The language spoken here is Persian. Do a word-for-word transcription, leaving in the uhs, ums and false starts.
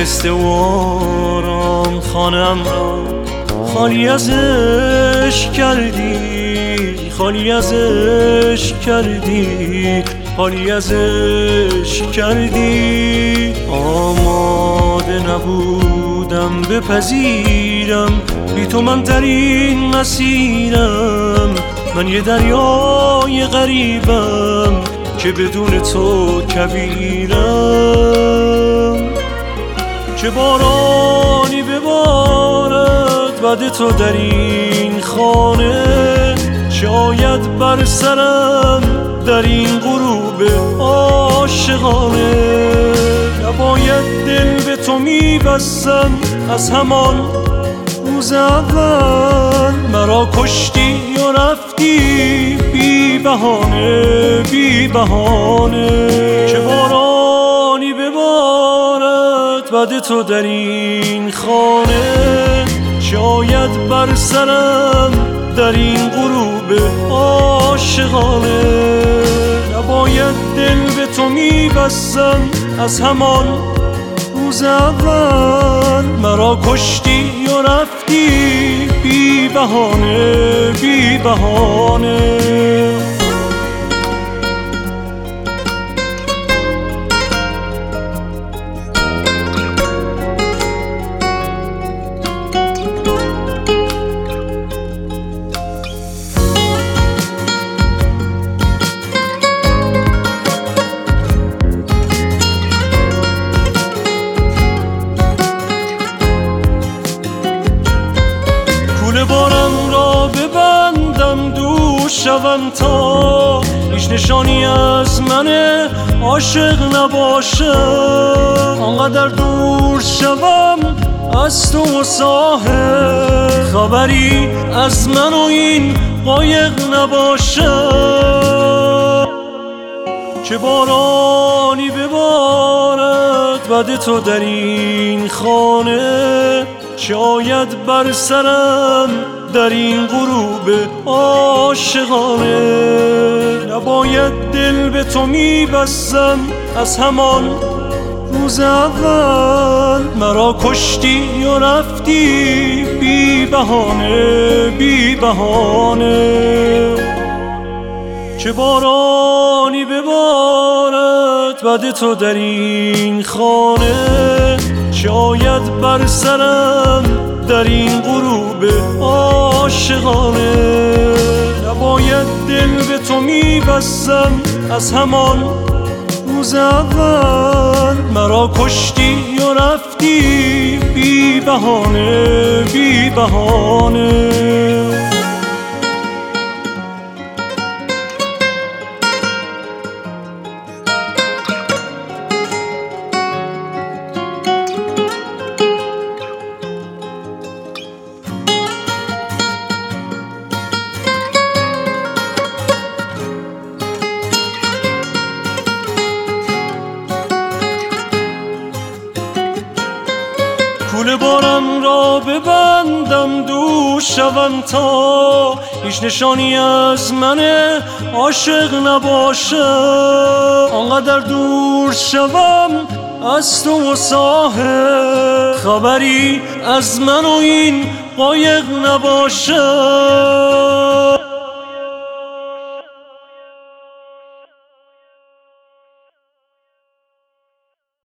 آهسته و آرام خانم را خالی از عشق کردی، خالی از عشق کردی، خالی از عشق کردی. آماده نبودم بپذیرم بی تو من در این مسیرم، من یه دریای غریبم که بدون تو کبیرم. چه بارانی ببارد بعد تو در این خانه، شاید بر سرم در این غروب عاشقانه. نباید دل به تو میبستم از همان روز اول، مرا کشتی و رفتی بی بهانه، بی بهانه. چه بارانی ببارد بعد تو در این خانه، شاید بر سرم در این غروب عاشقانه. نباید دل به تو میبستم از همان روز اول، مرا کشتی و رفتی بی بهانه، بی بهانه. بارم را ببندم دور شوم تا هیچ نشانی از من عاشق نباشه. آنقدر دور شوم از تو و ساحل، خبری از من و این قایق نباشه. چه بارانی ببارد بعد تو در این خانه، شاید بر سرم در این غروب عاشقانه. نباید دل به تو میبستم از همان روز اول، مرا کشتی و رفتی بی بهانه، بی بهانه. چه بارانی ببارد بعد تو در این خانه، شاید بر سرم در این غروب عاشقانه. نباید دل به تو میبستم از همان روز اول، مرا کشتی و رفتی بی بهانه، بی بهانه. کوله بارم را ببندم دور شوم تا هیچ نشانی از من عاشق نباشه. آنقدر دور شوم از تو و ساحل، خبری از من و این قایق نباشه.